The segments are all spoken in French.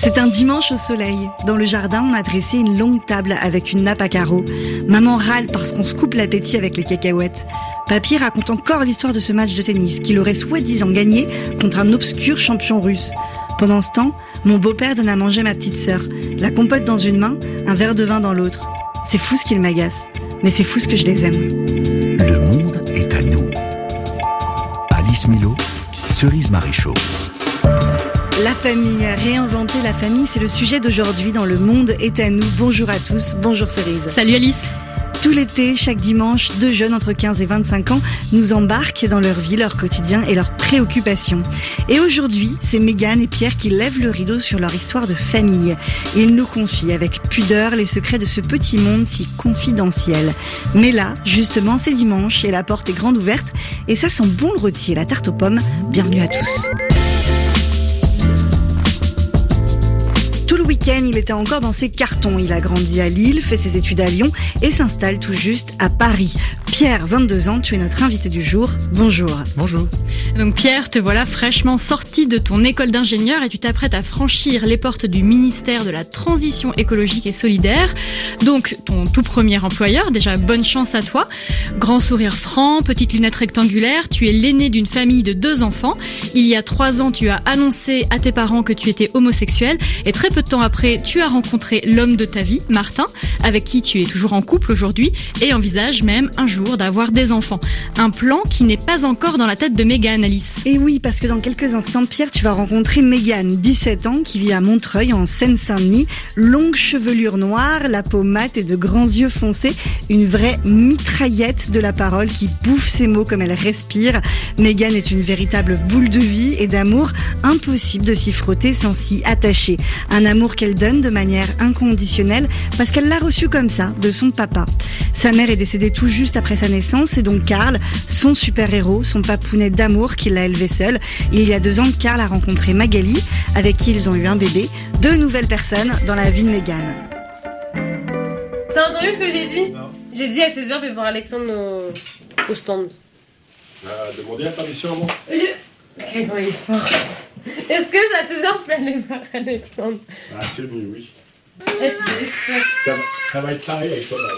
C'est un dimanche au soleil. Dans le jardin, on a dressé une longue table avec une nappe à carreaux. Maman râle parce qu'on se coupe l'appétit avec les cacahuètes. Papy raconte encore l'histoire de ce match de tennis qu'il aurait soi-disant gagné contre un obscur champion russe. Pendant ce temps, mon beau-père donne à manger à ma petite sœur. La compote dans une main, un verre de vin dans l'autre. C'est fou ce qu'il m'agace, mais c'est fou ce que je les aime. Le monde est à nous. Alice Milo, Cerise Marichaud. La famille, réinventer la famille, c'est le sujet d'aujourd'hui dans Le Monde est à nous. Bonjour à tous, bonjour Cerise. Salut Alice. Tout l'été, chaque dimanche, 2 jeunes entre 15 et 25 ans nous embarquent dans leur vie, leur quotidien et leurs préoccupations. Et aujourd'hui, c'est Mégane et Pierre qui lèvent le rideau sur leur histoire de famille. Ils nous confient avec pudeur les secrets de ce petit monde si confidentiel. Mais là, justement, c'est dimanche et la porte est grande ouverte et ça sent bon le rôti et la tarte aux pommes. Bienvenue à tous. Tout le week-end, il était encore dans ses cartons. Il a grandi à Lille, fait ses études à Lyon et s'installe tout juste à Paris. Pierre, 22 ans, tu es notre invité du jour. Bonjour. Bonjour. Donc Pierre, te voilà fraîchement sorti de ton école d'ingénieur et tu t'apprêtes à franchir les portes du ministère de la Transition écologique et solidaire. Donc ton tout premier employeur, déjà bonne chance à toi. Grand sourire franc, petite lunette rectangulaire, tu es l'aîné d'une famille de 2 enfants. Il y a 3 ans, tu as annoncé à tes parents que tu étais homosexuel et très peu de temps après, tu as rencontré l'homme de ta vie, Martin, avec qui tu es toujours en couple aujourd'hui et envisages même un jour d'avoir des enfants. Un plan qui n'est pas encore dans la tête de Mégane, Alice. Et oui, parce que dans quelques instants, Pierre, tu vas rencontrer Mégane, 17 ans, qui vit à Montreuil, en Seine-Saint-Denis. Longue chevelure noire, la peau mate et de grands yeux foncés. Une vraie mitraillette de la parole qui bouffe ses mots comme elle respire. Mégane est une véritable boule de vie et d'amour. Impossible de s'y frotter sans s'y attacher. Un amour qu'elle donne de manière inconditionnelle parce qu'elle l'a reçu comme ça, de son papa. Sa mère est décédée tout juste après sa naissance et donc Karl, son super-héros, son papounet d'amour qui l'a élevé seul. Il y a 2 ans, Karl a rencontré Magali, avec qui ils ont eu un bébé. 2 nouvelles personnes dans la vie de Mégane. T'as entendu ce que j'ai dit? Non. J'ai dit à 16h, je vais voir Alexandre au stand. Demandez la permission à moi. Comment il est fort. Est-ce que à 16h, je peux aller voir Alexandre? Ah, c'est mieux, oui. Ça va être pareil avec toi, Marie.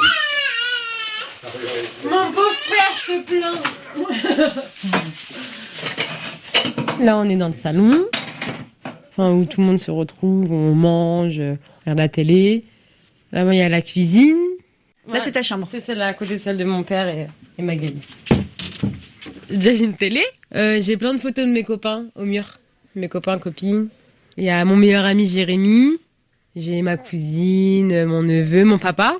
Mon beau-frère, je te plains. Là, on est dans le salon, où tout le monde se retrouve, on mange, on regarde la télé. Là-bas, il y a la cuisine. Là, c'est ta chambre. C'est celle à côté de celle de mon père et Magali. Déjà, j'ai une télé. J'ai plein de photos de mes copains au mur. Mes copains, copines. Il y a mon meilleur ami Jérémy. J'ai ma cousine, mon neveu, mon papa.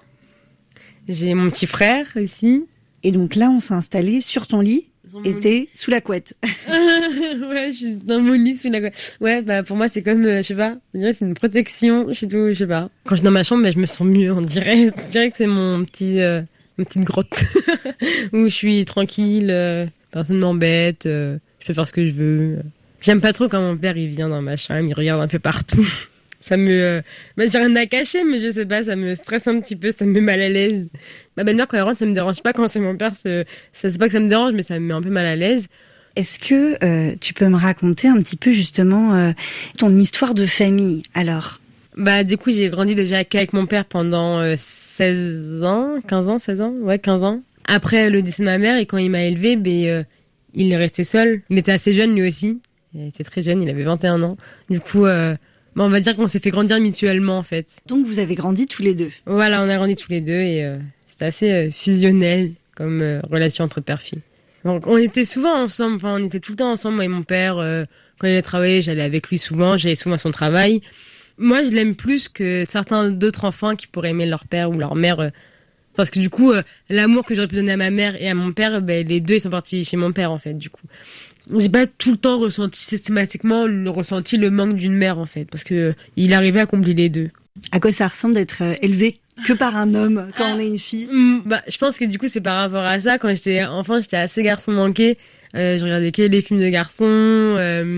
J'ai mon petit frère aussi. Et donc là, on s'est installé sur ton lit et t'es sous la couette. Ouais, je suis dans mon lit sous la couette. Ouais, pour moi, c'est comme, je sais pas, on dirait que c'est une protection. Je suis tout, je sais pas. Quand je suis dans ma chambre, je me sens mieux, on dirait. Je dirais que c'est ma petite grotte où je suis tranquille, personne m'embête, je peux faire ce que je veux. J'aime pas trop quand mon père, il vient dans ma chambre, il regarde un peu partout. Ça me... j'ai rien à cacher, mais je sais pas, ça me stresse un petit peu, ça me met mal à l'aise. Ma belle-mère, quand elle rentre, ça me dérange pas. Quand c'est mon père, c'est pas que ça me dérange, mais ça me met un peu mal à l'aise. Est-ce que tu peux me raconter un petit peu, justement, ton histoire de famille, alors? Du coup, j'ai grandi déjà avec mon père pendant 16 ans, 15 ans, 16 ans? Ouais, 15 ans. Après le décès de ma mère, et quand il m'a élevé, il est resté seul. Il était assez jeune, lui aussi. Il était très jeune, il avait 21 ans. Du coup... on va dire qu'on s'est fait grandir mutuellement, en fait. Donc, vous avez grandi tous les 2. Voilà, on a grandi tous les 2 et c'était assez fusionnel comme relation entre père-fille. Donc, on était souvent ensemble, on était tout le temps ensemble, moi et mon père. Quand il allait travailler, j'allais avec lui souvent, j'allais souvent à son travail. Moi, je l'aime plus que certains d'autres enfants qui pourraient aimer leur père ou leur mère. Parce que du coup, l'amour que j'aurais pu donner à ma mère et à mon père, les 2, ils sont partis chez mon père, en fait, du coup. J'ai pas tout le temps systématiquement ressenti le manque d'une mère, en fait, parce que il arrivait à combler les 2. À quoi ça ressemble d'être élevé que par un homme quand on est une fille? Je pense que du coup, c'est par rapport à ça. Quand j'étais enfant, j'étais assez garçon manqué. Je regardais que les films de garçons.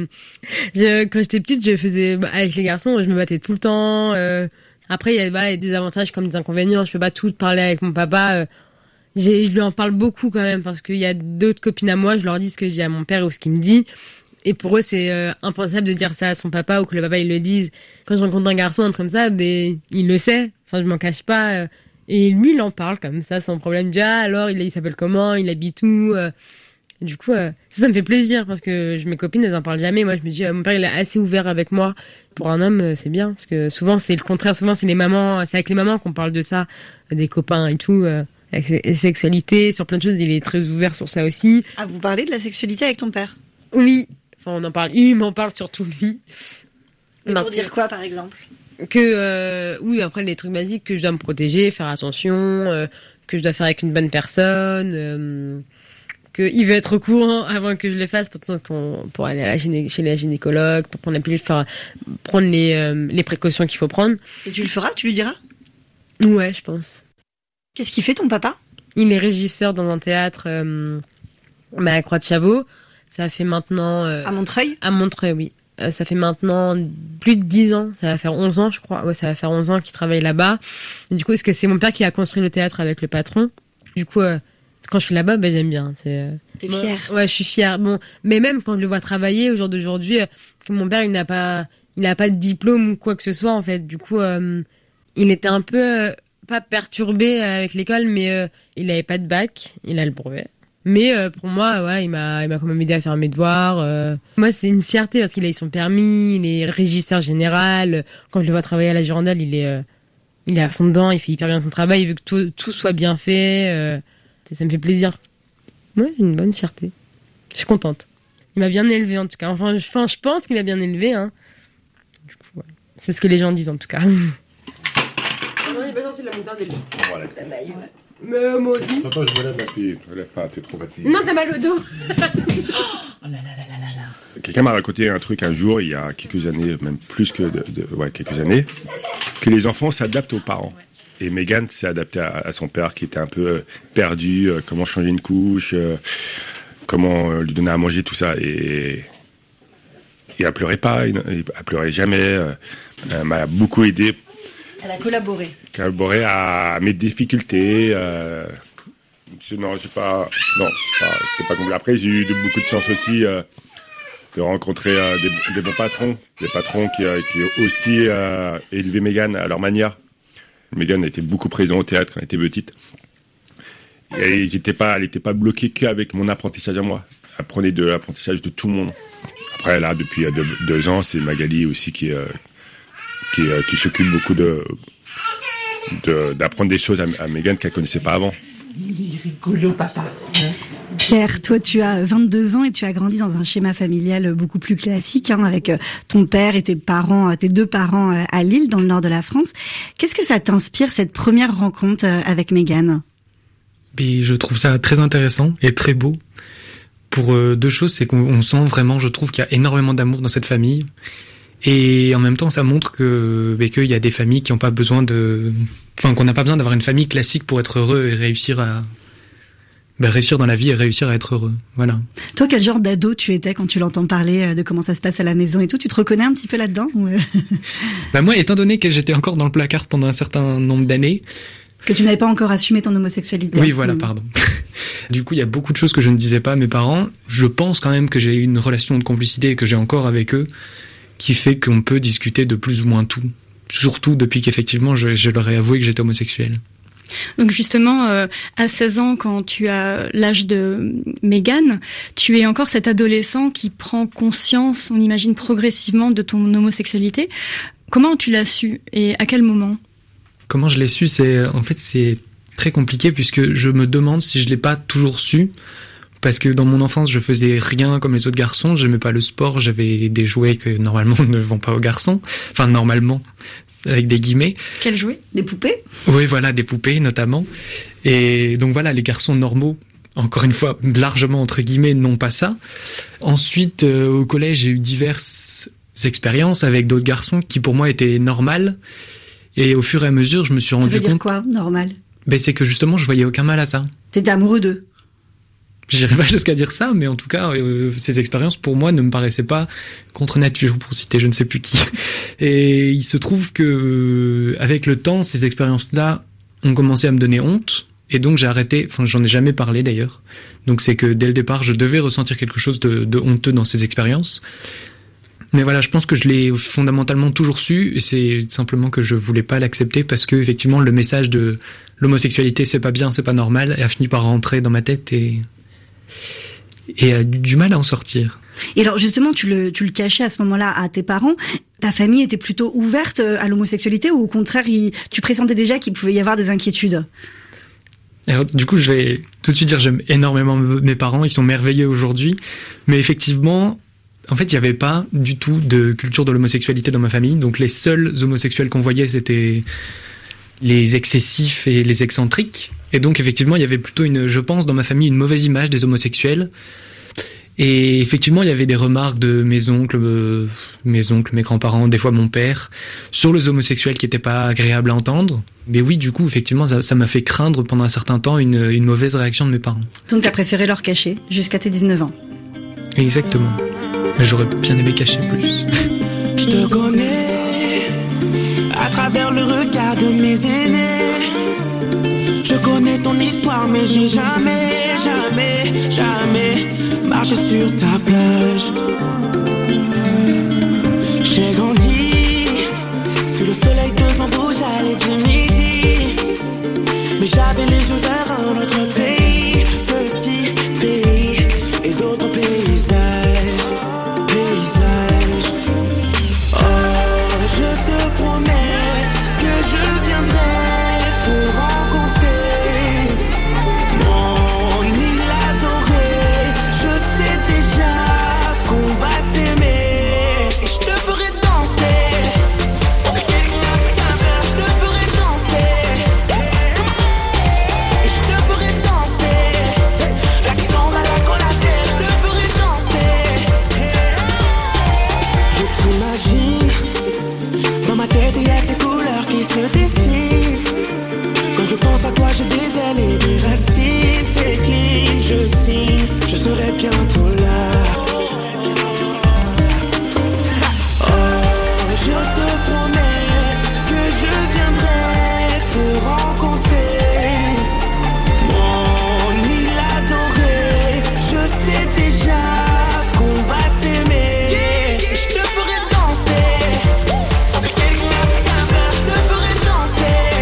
Quand j'étais petite, je faisais avec les garçons, je me battais tout le temps. Après, il y a des avantages comme des inconvénients. Je peux pas tout parler avec mon papa. Je lui en parle beaucoup quand même parce qu'il y a d'autres copines à moi, je leur dis ce que je dis à mon père ou ce qu'il me dit. Et pour eux, c'est impensable de dire ça à son papa ou que le papa il le dise. Quand je rencontre un garçon, un truc comme ça, il le sait. Enfin, je m'en cache pas. Et lui, il en parle comme ça, sans problème. Déjà, alors, il s'appelle comment, il habite où. Du coup, ça me fait plaisir parce que mes copines, elles en parlent jamais. Moi, je me dis, mon père, il est assez ouvert avec moi. Pour un homme, c'est bien parce que souvent, c'est le contraire. Souvent, c'est avec les mamans qu'on parle de ça, des copains et tout. Avec la sexualité, sur plein de choses, il est très ouvert sur ça aussi. Ah, vous parlez de la sexualité avec ton père? Oui. Enfin, on en parle. Il m'en parle surtout lui. Mais pour dire quoi, par exemple? Oui, après les trucs basiques, que je dois me protéger, faire attention, que je dois faire avec une bonne personne, qu'il veut être au courant avant que je le fasse, pour aller chez la gynécologue, pour prendre la pilule, prendre les précautions qu'il faut prendre. Et tu le feras? Tu lui diras? Ouais, je pense. Qu'est-ce qu'il fait, ton papa? Il est régisseur dans un théâtre à Croix-de-Chavaux. Ça fait maintenant... à Montreuil? À Montreuil, oui. Ça fait maintenant plus de 10 ans. Ça va faire 11 ans, je crois. Ouais, ça va faire 11 ans qu'il travaille là-bas. Et du coup, c'est mon père qui a construit le théâtre avec le patron. Du coup, quand je suis là-bas, j'aime bien. T'es fière? Ouais, je suis fière. Bon, mais même quand je le vois travailler au jour d'aujourd'hui, que mon père, il n'a pas de diplôme ou quoi que ce soit, en fait. Du coup, il était un peu, pas perturbé avec l'école, mais il n'avait pas de bac. Il a le brevet. Mais pour moi, voilà, il m'a quand même aidé à faire mes devoirs. Moi, c'est une fierté parce qu'il a eu son permis, il est régisseur général. Quand je le vois travailler à la Girondelle, il est à fond dedans, il fait hyper bien son travail, il veut que tout soit bien fait. Ça me fait plaisir. Ouais, j'ai une bonne fierté. Je suis contente. Il m'a bien élevé en tout cas. Enfin, je pense qu'il m'a bien élevé. Hein. Du coup, ouais. C'est ce que les gens disent en tout cas. Non, il n'est pas sorti de la moutarde. Voilà. Mais moi aussi. Attends, je me lève, je me lève pas, t'es trop fatigué. Non, t'as mal au dos. Oh là là là là là. Quelqu'un m'a raconté un truc un jour, il y a quelques années, même plus que quelques années, que les enfants s'adaptent aux parents. Et Mégane s'est adaptée à son père qui était un peu perdu, comment changer une couche, comment lui donner à manger, tout ça. Et elle pleurait pas, elle pleurait jamais. Elle m'a beaucoup aidé. Elle a collaboré. À mes difficultés. C'était pas compliqué. Après, j'ai eu beaucoup de chance aussi de rencontrer des bons patrons, des patrons qui ont aussi élevé Mégane à leur manière. Mégane était beaucoup présente au théâtre quand elle était petite. Et elle n'était pas bloquée qu'avec mon apprentissage à moi. Elle prenait de l'apprentissage de tout le monde. Après, là, depuis 2 ans, c'est Magali aussi qui s'occupe beaucoup d'apprendre des choses à Mégane qu'elle connaissait pas avant. Il est rigolo, papa. Pierre, toi, tu as 22 ans et tu as grandi dans un schéma familial beaucoup plus classique, avec ton père et tes 2 parents à Lille, dans le nord de la France. Qu'est-ce que ça t'inspire, cette première rencontre avec Mégane? Je trouve ça très intéressant et très beau. Pour 2 choses, c'est qu'on sent vraiment, je trouve, qu'il y a énormément d'amour dans cette famille. Et en même temps, ça montre qu'il y a des familles qui n'ont pas besoin qu'on n'a pas besoin d'avoir une famille classique pour être heureux et réussir dans la vie et réussir à être heureux. Voilà. Toi, quel genre d'ado tu étais quand tu l'entends parler de comment ça se passe à la maison et tout? Tu te reconnais un petit peu là-dedans ou... Moi, étant donné que j'étais encore dans le placard pendant un certain nombre d'années... Que tu n'avais pas encore assumé ton homosexualité. Oui, voilà, pardon. Du coup, il y a beaucoup de choses que je ne disais pas à mes parents. Je pense quand même que j'ai eu une relation de complicité et que j'ai encore avec eux, qui fait qu'on peut discuter de plus ou moins tout. Surtout depuis qu'effectivement, je leur ai avoué que j'étais homosexuel. Donc justement, à 16 ans, quand tu as l'âge de Mégane, tu es encore cet adolescent qui prend conscience, on imagine progressivement, de ton homosexualité. Comment tu l'as su et à quel moment? Comment je l'ai su, c'est très compliqué puisque je me demande si je l'ai pas toujours su. Parce que dans mon enfance, je faisais rien comme les autres garçons. J'aimais pas le sport. J'avais des jouets que normalement ne vont pas aux garçons. Enfin, normalement, avec des guillemets. Quels jouets? Des poupées? Oui, voilà, des poupées notamment. Et donc voilà, les garçons normaux, encore une fois, largement entre guillemets, n'ont pas ça. Ensuite, au collège, j'ai eu diverses expériences avec d'autres garçons qui pour moi étaient normales. Et au fur et à mesure, je me suis rendu compte... Ça veut dire quoi, normal? C'est que justement, je voyais aucun mal à ça. T'étais amoureux d'eux? J'irais pas jusqu'à dire ça, mais en tout cas, ces expériences, pour moi, ne me paraissaient pas contre nature, pour citer je ne sais plus qui. Et il se trouve que, avec le temps, ces expériences-là ont commencé à me donner honte, Et donc j'ai arrêté, j'en ai jamais parlé d'ailleurs. Donc c'est que dès le départ, je devais ressentir quelque chose de honteux dans ces expériences. Mais voilà, je pense que je l'ai fondamentalement toujours su, et c'est simplement que je voulais pas l'accepter parce que effectivement le message de l'homosexualité c'est pas bien, c'est pas normal, a fini par rentrer dans ma tête et a du mal à en sortir. Et alors justement, tu le cachais à ce moment-là à tes parents. Ta famille était plutôt ouverte à l'homosexualité ou au contraire, tu pressentais déjà qu'il pouvait y avoir des inquiétudes? Alors, du coup, je vais tout de suite dire, j'aime énormément mes parents, ils sont merveilleux aujourd'hui, mais effectivement, en fait, il n'y avait pas du tout de culture de l'homosexualité dans ma famille, donc les seuls homosexuels qu'on voyait, c'était les excessifs et les excentriques, et donc effectivement, il y avait plutôt je pense, dans ma famille, une mauvaise image des homosexuels, et effectivement, il y avait des remarques de mes oncles, mes grands-parents, des fois mon père, sur les homosexuels qui n'étaient pas agréables à entendre. Mais oui, du coup, effectivement, ça m'a fait craindre pendant un certain temps une mauvaise réaction de mes parents. Donc t'as préféré leur cacher jusqu'à tes 19 ans. Exactement. J'aurais bien aimé cacher plus. Je te connais à travers le regard de mes aînés. Je connais ton histoire, mais j'ai jamais marché sur ta plage. J'ai grandi sous le soleil de Zambouge à l'aide du midi, mais j'avais les yeux vers un autre pays, petit pays et d'autres paysages. Oh, je te promets que je viendrai te rencontrer. Mon île adorée, je sais déjà qu'on va s'aimer. Et je te ferai danser. Je te ferai danser. Et je te ferai danser. La qui s'en va la collatère, je te ferai danser. Je t'imagine, dans ma tête il y a tes couleurs qui se dessinent. Quand je pense à toi j'ai des ailes et des racines. C'est clean, je signe, je serai bientôt là. Oh, je te promets que je viendrai te rencontrer. Mon île adorée, je sais déjà qu'on va s'aimer. Je te ferai danser. Je te ferai danser.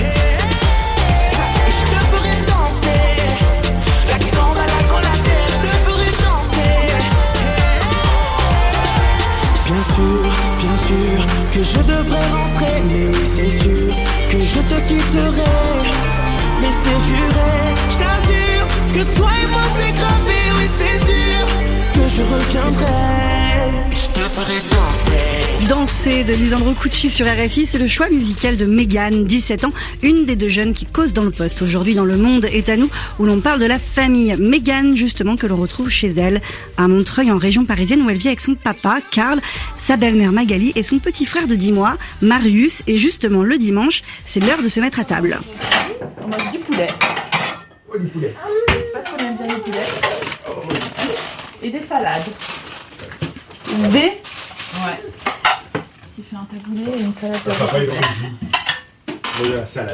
Je te ferai danser. La qui s'en va la collatère, je te ferai danser. Bien sûr que je devrais rentrer, mais c'est sûr que je te quitterai. Mais c'est juré, je t'assure que toi et moi c'est gravé, oui c'est sûr que je reviendrai. Je te ferai danser. Danser de Lisandro Cucci sur RFI, c'est le choix musical de Mégane, 17 ans, une des deux jeunes qui causent dans le poste aujourd'hui dans Le Monde est à nous, où l'on parle de la famille. Mégane, justement, que l'on retrouve chez elle, à Montreuil, en région parisienne, où elle vit avec son papa, Karl, sa belle-mère Magali et son petit frère de 10 mois, Marius. Et justement, le dimanche, c'est l'heure de se mettre à table. On mange du poulet. Oh, du poulet. Parce qu'on aime bien le poulet. Et des salades. B. Ouais. Tu fais un taboulé et une salade de Papa, il pommes de terre. Voilà la salade.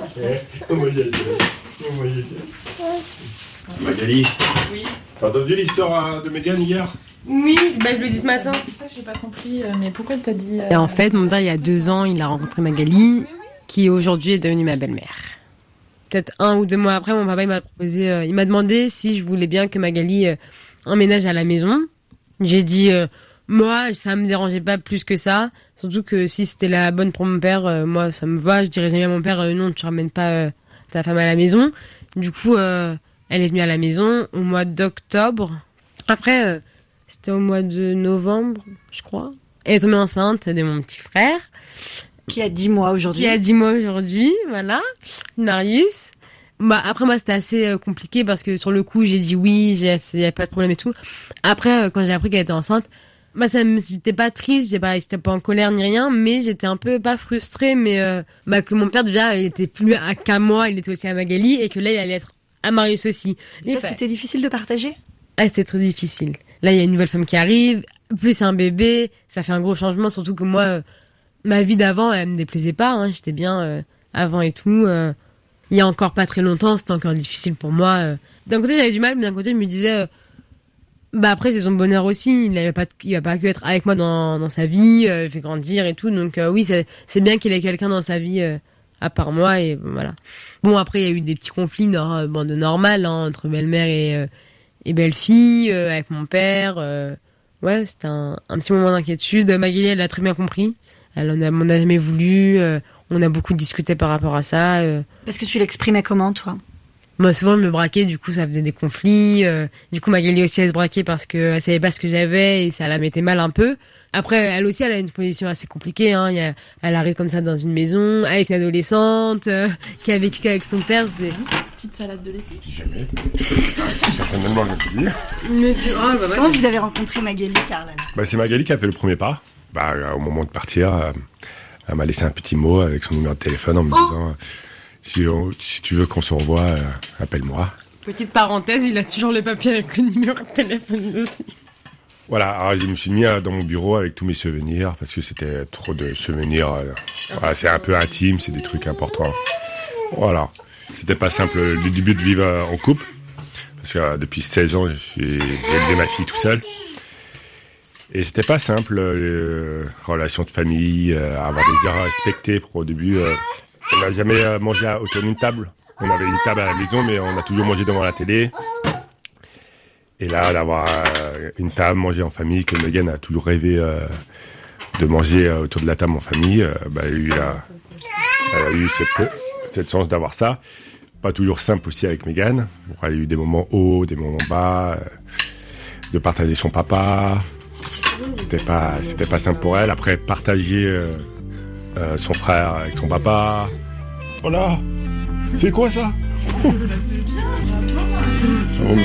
Magali, Oui. t'as entendu l'histoire de Mégane hier? Oui, je le dis ce matin. C'est ça que j'ai pas compris, mais pourquoi elle t'a dit... Et en fait, mon père, il y a 2 ans, il a rencontré Magali, qui aujourd'hui est devenue ma belle-mère. Peut-être 1 ou 2 mois après, mon papa il m'a proposé, il m'a demandé si je voulais bien que Magali emménage à la maison. J'ai dit, moi, ça me dérangeait pas plus que ça. Surtout que si c'était la bonne pour mon père, moi, ça me va. Je dirais jamais à mon père, non, tu ramènes pas ta femme à la maison. Du coup, elle est venue à la maison au mois d'octobre. Après, c'était au mois de novembre, je crois. Elle est tombée enceinte de mon petit frère. Qui a 10 mois aujourd'hui. Qui a 10 mois aujourd'hui, voilà. Marius. Après, moi, c'était assez compliqué parce que sur le coup, j'ai dit oui, il n'y avait pas de problème et tout. Après, quand j'ai appris qu'elle était enceinte, j'étais pas triste, j'étais pas en colère ni rien, mais j'étais un peu, pas frustrée, mais que mon père, déjà, il était plus qu'à moi, il était aussi à Magali, et que là, il allait être à Marius aussi. Et ça, c'était difficile de partager? Ah, c'était très difficile. Là, il y a une nouvelle femme qui arrive, plus un bébé, ça fait un gros changement, surtout que moi, ma vie d'avant, elle me déplaisait pas, hein, j'étais bien avant et tout. Il y a encore pas très longtemps, c'était encore difficile pour moi. D'un côté, j'avais du mal, mais d'un côté, je me disais, après, c'est son bonheur aussi. Il va pas que être avec moi dans sa vie, il fait grandir et tout. Donc oui, c'est bien qu'il ait quelqu'un dans sa vie à part moi, et voilà. Bon, après, il y a eu des petits conflits de normal, entre belle-mère et belle-fille, avec mon père. Ouais, c'était un petit moment d'inquiétude. Magali, elle a très bien compris. Elle m'en a jamais voulu. On a beaucoup discuté par rapport à ça. Parce que tu l'exprimais comment, toi ? Moi, souvent, je me braquais, du coup, ça faisait des conflits. Du coup, Magali aussi, elle se braquait parce qu'elle savait pas ce que j'avais et ça la mettait mal un peu. Après, elle aussi, elle a une position assez compliquée. Elle arrive comme ça dans une maison avec une adolescente qui a vécu qu'avec son père. C'est petite salade de l'été. Jamais. C'est certainement le plaisir. Comment vous avez rencontré Magali, Karl ? C'est Magali qui a fait le premier pas. Au moment de partir, elle m'a laissé un petit mot avec son numéro de téléphone en me disant si tu veux qu'on se revoie, appelle-moi. Petite parenthèse, il a toujours les papiers avec le numéro de téléphone aussi. Voilà, alors je me suis mis dans mon bureau avec tous mes souvenirs parce que c'était trop de souvenirs. C'est un peu intime, c'est des trucs importants. Voilà, c'était pas simple le début de vivre en couple parce que depuis 16 ans, j'ai élevé ma fille tout seul. Et c'était pas simple, les relations de famille, avoir des heures respectées pour au début. On n'a jamais mangé autour d'une table. On avait une table à la maison, mais on a toujours mangé devant la télé. Et là, d'avoir une table, manger en famille, que Megan a toujours rêvé de manger autour de la table en famille, elle a eu cette chance d'avoir ça. Pas toujours simple aussi avec Megan. Il y a eu des moments hauts, des moments bas, de partager son papa. C'était pas simple pour elle. Après, partager son frère avec son papa. Voilà. C'est quoi ça? C'est bien,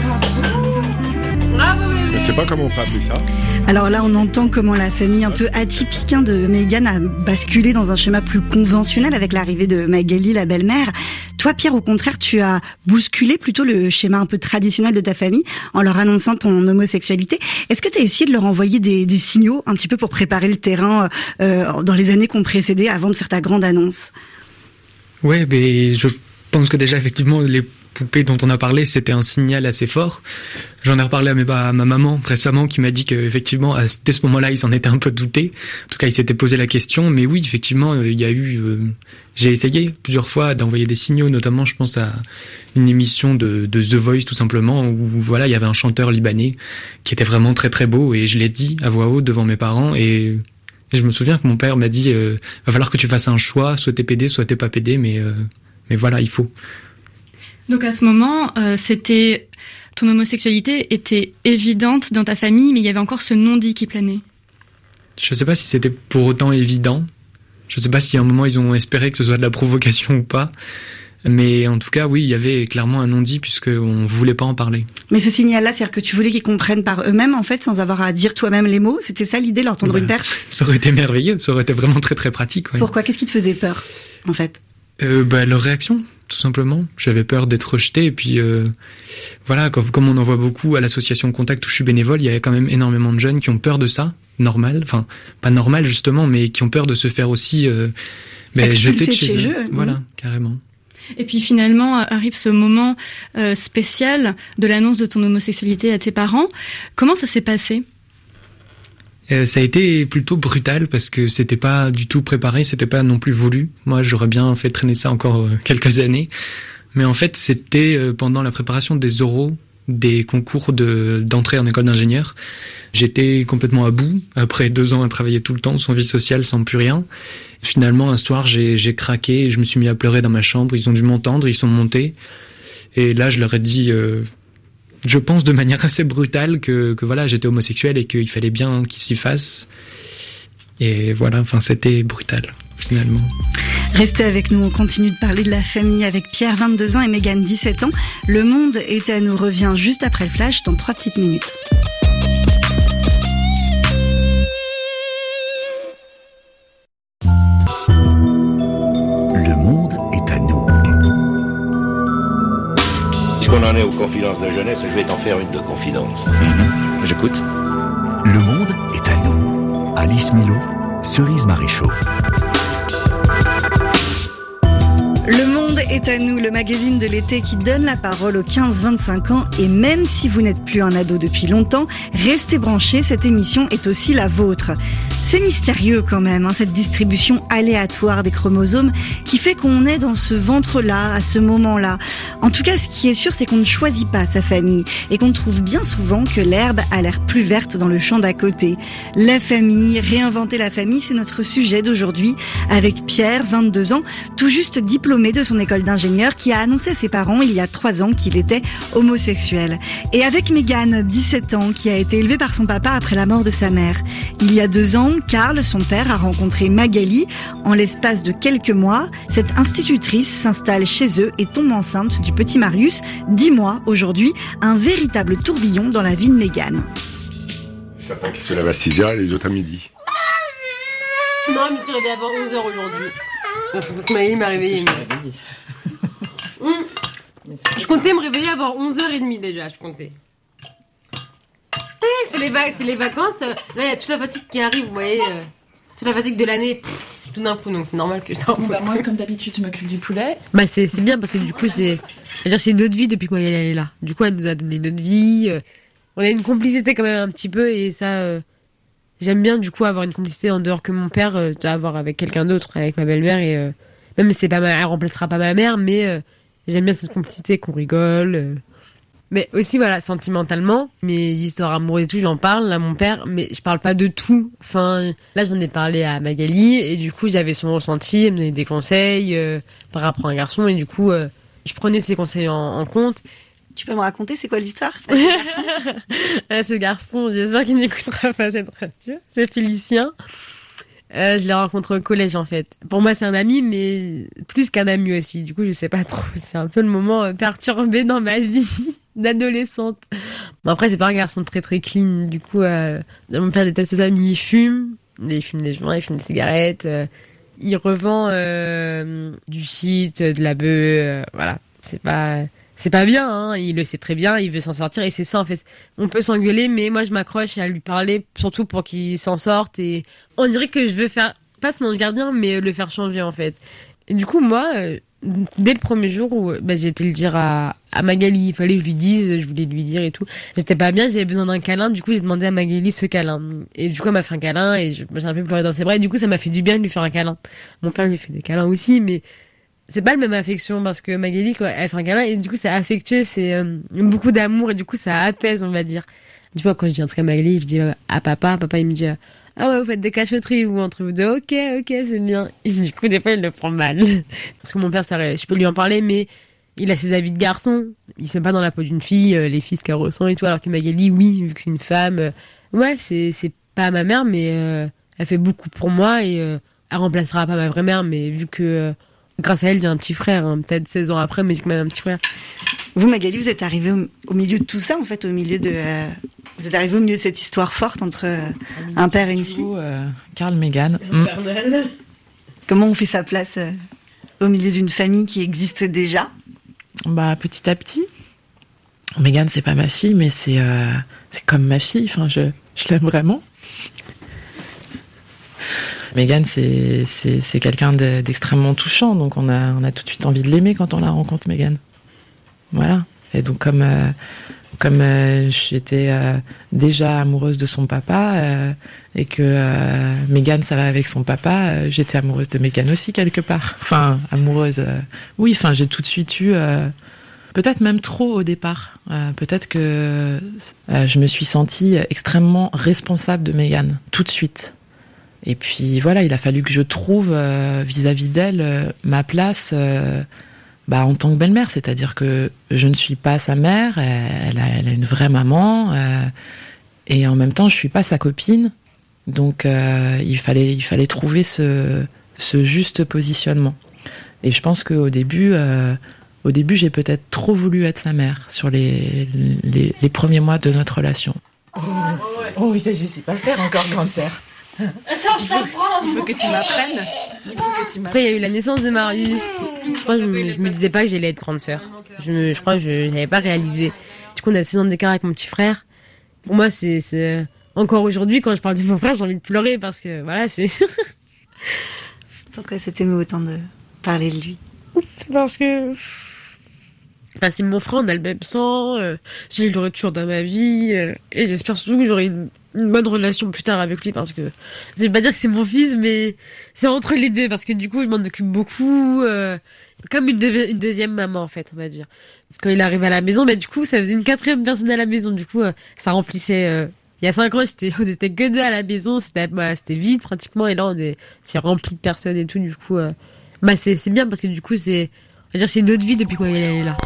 bravo, je ne sais pas comment on peut appeler ça. Alors là, on entend comment la famille un peu atypique de Megan a basculé dans un schéma plus conventionnel avec l'arrivée de Magali, la belle-mère. Toi, Pierre, au contraire, tu as bousculé plutôt le schéma un peu traditionnel de ta famille en leur annonçant ton homosexualité. Est-ce que tu as essayé de leur envoyer des signaux un petit peu pour préparer le terrain dans les années qui ont précédé avant de faire ta grande annonce ? Ouais, mais je pense que déjà, effectivement, les poupées dont on a parlé, c'était un signal assez fort. J'en ai reparlé à ma maman récemment qui m'a dit qu'effectivement, à ce moment-là, ils s'en étaient un peu doutés. En tout cas, ils s'étaient posé la question. Mais oui, effectivement, il y a eu... j'ai essayé plusieurs fois d'envoyer des signaux, notamment, je pense à une émission de The Voice, tout simplement, où voilà, il y avait un chanteur libanais qui était vraiment très très beau. Et je l'ai dit à voix haute devant mes parents. Et je me souviens que mon père m'a dit va falloir que tu fasses un choix, soit t'es PD, soit t'es pas PD, mais voilà, il faut. Donc à ce moment, ton homosexualité était évidente dans ta famille, mais il y avait encore ce non-dit qui planait. Je sais pas si c'était pour autant évident. Je sais pas si à un moment ils ont espéré que ce soit de la provocation ou pas. Mais en tout cas, oui, il y avait clairement un non-dit puisqu'on voulait pas en parler. Mais ce signal-là, c'est-à-dire que tu voulais qu'ils comprennent par eux-mêmes, en fait, sans avoir à dire toi-même les mots. C'était ça l'idée, leur tendre une perche? Ça aurait été merveilleux, ça aurait été vraiment très très pratique. Ouais. Pourquoi? Qu'est-ce qui te faisait peur, en fait? Leur réaction, tout simplement. J'avais peur d'être rejeté et puis voilà, comme on en voit beaucoup à l'association Contact où je suis bénévole, il y a quand même énormément de jeunes qui ont peur de ça, normal, enfin pas normal justement, mais qui ont peur de se faire aussi jeter de chez eux. Voilà, carrément. Et puis finalement arrive ce moment spécial de l'annonce de ton homosexualité à tes parents. Comment ça s'est passé ? Ça a été plutôt brutal parce que c'était pas du tout préparé, c'était pas non plus voulu. Moi, j'aurais bien fait traîner ça encore quelques années. Mais en fait, c'était pendant la préparation des oraux, des concours d'entrée en école d'ingénieur. J'étais complètement à bout, après 2 ans à travailler tout le temps, sans vie sociale, sans plus rien. Finalement, un soir, j'ai craqué et je me suis mis à pleurer dans ma chambre. Ils ont dû m'entendre, ils sont montés. Et là, je leur ai dit... je pense de manière assez brutale que voilà, j'étais homosexuel et qu'il fallait bien qu'il s'y fasse. Et voilà, enfin, c'était brutal, finalement. Restez avec nous, on continue de parler de la famille avec Pierre, 22 ans, et Megan, 17 ans. Le monde est à nous revient juste après le flash, dans 3 petites minutes. Le monde est à nous. Puisqu'on en est aux confidences de jeunesse, je vais t'en faire une de confidence. J'écoute. Le monde est à nous. Alice Milo, Cerise Maréchaux. Le monde est à nous, le magazine de l'été qui donne la parole aux 15-25 ans. Et même si vous n'êtes plus un ado depuis longtemps, restez branchés, cette émission est aussi la vôtre. C'est mystérieux quand même, cette distribution aléatoire des chromosomes qui fait qu'on est dans ce ventre-là, à ce moment-là. En tout cas, ce qui est sûr, c'est qu'on ne choisit pas sa famille et qu'on trouve bien souvent que l'herbe a l'air plus verte dans le champ d'à côté. La famille, réinventer la famille, c'est notre sujet d'aujourd'hui avec Pierre, 22 ans, tout juste diplômé de son école d'ingénieur, qui a annoncé à ses parents il y a 3 ans qu'il était homosexuel. Et avec Mégane, 17 ans, qui a été élevée par son papa après la mort de sa mère. Il y a 2 ans, Karl, son père, a rencontré Magali. En l'espace de quelques mois, cette institutrice s'installe chez eux et tombe enceinte du petit Marius, 10 mois aujourd'hui, un véritable tourbillon dans la vie de Mégane. Certains qui se lèvent à 6h et les autres à midi. Non, je me suis réveillée avant 11h aujourd'hui. Parce que Magali m'a réveillée. Je comptais me réveiller avant 11h30 déjà, je comptais. C'est les vacances, là il y a toute la fatigue qui arrive, vous voyez, toute la fatigue de l'année, tout d'un coup, donc c'est normal que je dorme. Bah, moi, comme d'habitude, je m'occupe du poulet. Bah c'est bien parce que du coup, c'est une autre vie depuis que Magali elle est là. Du coup, elle nous a donné une autre vie, on a une complicité quand même un petit peu et ça, j'aime bien du coup avoir une complicité en dehors que mon père, avoir avec quelqu'un d'autre, avec ma belle-mère et même si elle remplacera pas ma mère, mais j'aime bien cette complicité qu'on rigole. Mais aussi, voilà, sentimentalement, mes histoires amoureuses et tout, j'en parle à mon père, mais je parle pas de tout. Enfin, là, j'en ai parlé à Magali, et du coup, j'avais son ressenti, elle me donnait des conseils par rapport à un garçon, et du coup, je prenais ses conseils en compte. Tu peux me raconter, c'est quoi l'histoire? Ce garçon, j'espère qu'il n'écoutera pas cette radio, c'est Félicien. Je l'ai rencontré au collège, en fait. Pour moi, c'est un ami, mais plus qu'un ami aussi. Du coup, je sais pas trop. C'est un peu le moment perturbé dans ma vie d'adolescente. Bon, après, c'est pas un garçon très très clean. Du coup, mon père déteste ses amis. Il fume des joints, il fume des cigarettes. Il revend du shit, de la beuh. Voilà, c'est pas bien, hein. Il le sait très bien, il veut s'en sortir et c'est ça en fait. On peut s'engueuler, mais moi je m'accroche à lui parler, surtout pour qu'il s'en sorte et on dirait que je veux faire, pas son ange gardien, mais le faire changer en fait. Et du coup moi, dès le premier jour où j'ai été le dire à Magali, il fallait que je lui dise, je voulais lui dire et tout. J'étais pas bien, j'avais besoin d'un câlin, du coup j'ai demandé à Magali ce câlin. Et du coup elle m'a fait un câlin et j'ai un peu pleuré dans ses bras et du coup ça m'a fait du bien de lui faire un câlin. Mon père lui fait des câlins aussi, mais c'est pas la même affection parce que Magali quoi, elle fait un câlin et du coup c'est affectueux, c'est beaucoup d'amour et du coup ça apaise on va dire. Tu vois quand je dis un truc à Magali, je dis à papa il me dit ah ouais vous faites des cachotteries ou entre vous deux, ok c'est bien et du coup des fois il le prend mal parce que mon père je peux lui en parler mais il a ses avis de garçon, il se met pas dans la peau d'une fille, les filles ce qu'elle ressent et tout, alors que Magali oui vu que c'est une femme ouais c'est pas ma mère mais elle fait beaucoup pour moi et elle remplacera pas ma vraie mère mais vu que grâce à elle, j'ai un petit frère, peut-être 16 ans après, mais j'ai quand même un petit frère. Vous, Magali, vous êtes arrivée au milieu de tout ça, en fait, vous êtes arrivée au milieu de cette histoire forte entre un père et une fille. Karl, Mégane. Comment on fait sa place au milieu d'une famille qui existe déjà? Bah, petit à petit. Mégane, c'est pas ma fille, mais c'est comme ma fille. Enfin, je l'aime vraiment. Mégane, c'est quelqu'un d'extrêmement touchant, donc on a tout de suite envie de l'aimer quand on la rencontre, Mégane. Voilà. Et donc comme j'étais déjà amoureuse de son papa et que Mégane ça va avec son papa, j'étais amoureuse de Mégane aussi quelque part. Enfin amoureuse. Oui, enfin j'ai tout de suite eu. Peut-être même trop au départ. Peut-être que je me suis sentie extrêmement responsable de Mégane tout de suite. Et puis voilà, il a fallu que je trouve vis-à-vis d'elle ma place en tant que belle-mère, c'est-à-dire que je ne suis pas sa mère, elle a une vraie maman et en même temps je suis pas sa copine. Donc il fallait trouver ce juste positionnement. Et je pense qu'au début j'ai peut-être trop voulu être sa mère sur les premiers mois de notre relation. Oh, ça je sais pas faire encore, grande sœur. Attends, je t'apprends. Il faut que tu m'apprennes. Après, il y a eu la naissance de Marius. Je crois que je me disais pas que j'allais être grande sœur. Je crois que je n'avais pas réalisé. Du coup, on a 6 ans d'écart avec mon petit frère. Pour moi, c'est encore aujourd'hui, quand je parle de mon frère, j'ai envie de pleurer parce que voilà, c'est. Pourquoi ça t'émeut autant de parler de lui? triste parce que... Enfin, c'est mon frère, on a le même sang, j'ai eu le retour dans ma vie, et j'espère surtout que j'aurai une bonne relation plus tard avec lui, parce que je vais pas dire que c'est mon fils, mais c'est entre les deux, parce que du coup, je m'en occupe beaucoup, comme une deuxième maman, en fait, on va dire. Quand il arrive à la maison, du coup, ça faisait une 4e personne à la maison, du coup, ça remplissait... il y a 5 ans, on était que 2 à la maison, c'était vide pratiquement, et là, c'est rempli de personnes et tout, du coup, c'est bien, parce que du coup, c'est une autre vie depuis qu'il est là.